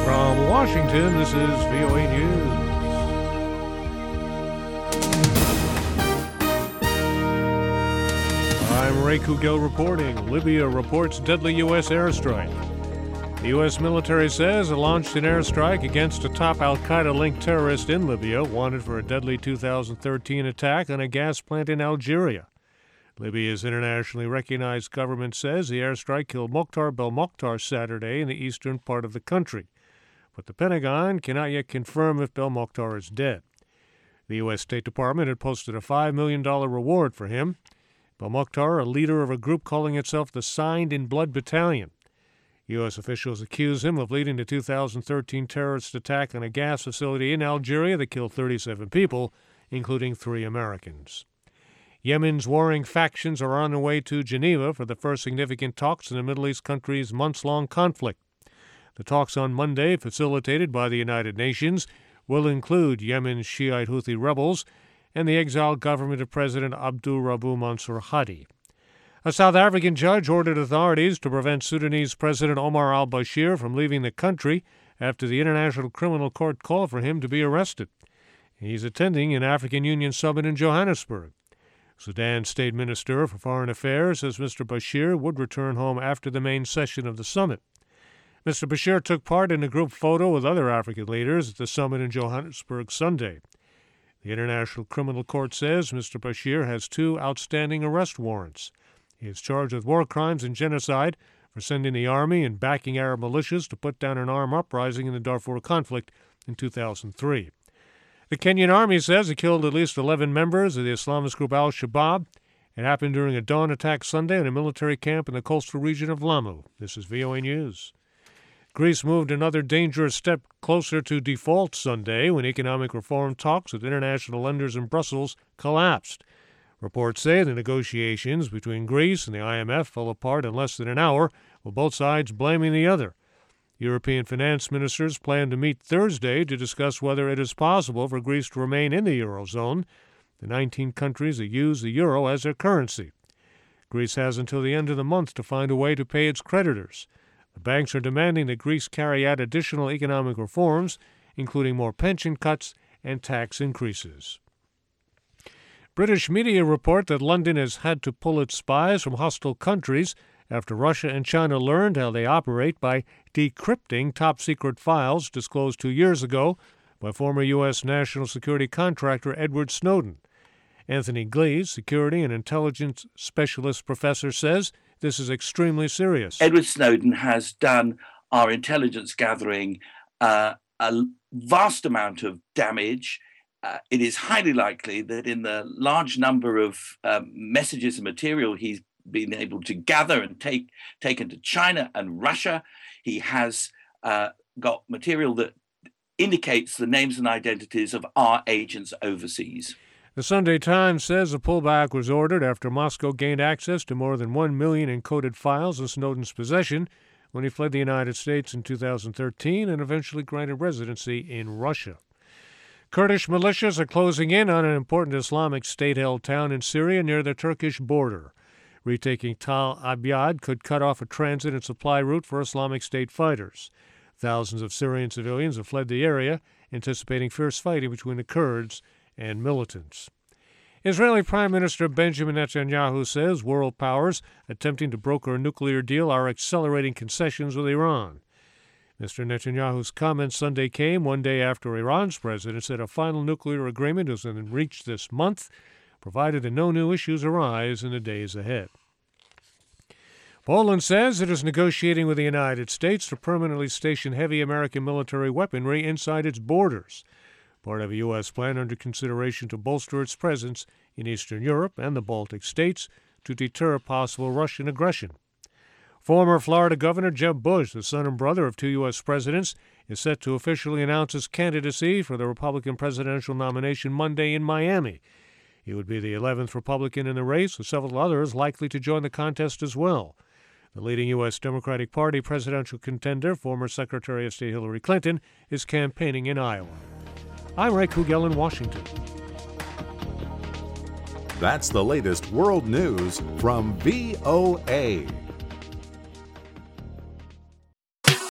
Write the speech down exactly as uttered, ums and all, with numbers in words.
From Washington, this is V O A News. I'm Ray Kugel reporting. Libya reports deadly U S airstrike. The U S military says it launched an airstrike against a top al-Qaeda-linked terrorist in Libya, wanted for a deadly two thousand thirteen attack on a gas plant in Algeria. Libya's internationally recognized government says the airstrike killed Mokhtar Belmokhtar Saturday in the eastern part of the country. But the Pentagon cannot yet confirm if Belmokhtar is dead. The U S State Department had posted a five million dollars reward for him. Belmokhtar, a leader of a group calling itself the Signed in Blood Battalion. U S officials accuse him of leading the two thousand thirteen terrorist attack on a gas facility in Algeria that killed thirty-seven people, including three Americans. Yemen's warring factions are on their way to Geneva for the first significant talks in the Middle East country's months-long conflict. The talks on Monday, facilitated by the United Nations, will include Yemen's Shiite Houthi rebels and the exiled government of President Abdul Rabu Mansur Hadi. A South African judge ordered authorities to prevent Sudanese President Omar al-Bashir from leaving the country after the International Criminal Court called for him to be arrested. He's attending an African Union summit in Johannesburg. Sudan's State Minister for Foreign Affairs says Mister Bashir would return home after the main session of the summit. Mister Bashir took part in a group photo with other African leaders at the summit in Johannesburg Sunday. The International Criminal Court says Mister Bashir has two outstanding arrest warrants. He is charged with war crimes and genocide for sending the army and backing Arab militias to put down an armed uprising in the Darfur conflict in two thousand three. The Kenyan army says it killed at least eleven members of the Islamist group al-Shabaab. It happened during a dawn attack Sunday on a military camp in the coastal region of Lamu. This is V O A News. Greece moved another dangerous step closer to default Sunday when economic reform talks with international lenders in Brussels collapsed. Reports say the negotiations between Greece and the I M F fell apart in less than an hour, with both sides blaming the other. European finance ministers plan to meet Thursday to discuss whether it is possible for Greece to remain in the Eurozone, the nineteen countries that use the euro as their currency. Greece has until the end of the month to find a way to pay its creditors. The banks are demanding that Greece carry out additional economic reforms, including more pension cuts and tax increases. British media report that London has had to pull its spies from hostile countries after Russia and China learned how they operate by decrypting top-secret files disclosed two years ago by former U S national security contractor Edward Snowden. Anthony Glees, security and intelligence specialist professor, says this is extremely serious. Edward Snowden has done our intelligence gathering uh, a vast amount of damage. Uh, it is highly likely that in the large number of um, messages and material he's been able to gather and take taken to China and Russia, he has uh, got material that indicates the names and identities of our agents overseas. The Sunday Times says a pullback was ordered after Moscow gained access to more than one million encoded files in Snowden's possession when he fled the United States in two thousand thirteen and eventually granted residency in Russia. Kurdish militias are closing in on an important Islamic State-held town in Syria near the Turkish border. Retaking Tal Abyad could cut off a transit and supply route for Islamic State fighters. Thousands of Syrian civilians have fled the area, anticipating fierce fighting between the Kurds and militants. Israeli Prime Minister Benjamin Netanyahu says world powers attempting to broker a nuclear deal are accelerating concessions with Iran. Mister Netanyahu's comments Sunday came one day after Iran's president said a final nuclear agreement was reached this month, provided that no new issues arise in the days ahead. Poland says it is negotiating with the United States to permanently station heavy American military weaponry inside its borders, part of a U S plan under consideration to bolster its presence in Eastern Europe and the Baltic states to deter possible Russian aggression. Former Florida Governor Jeb Bush, the son and brother of two U S presidents, is set to officially announce his candidacy for the Republican presidential nomination Monday in Miami. He would be the eleventh Republican in the race, with several others likely to join the contest as well. The leading U S Democratic Party presidential contender, former Secretary of State Hillary Clinton, is campaigning in Iowa. I'm Ray Kugel in Washington. That's the latest world news from V O A.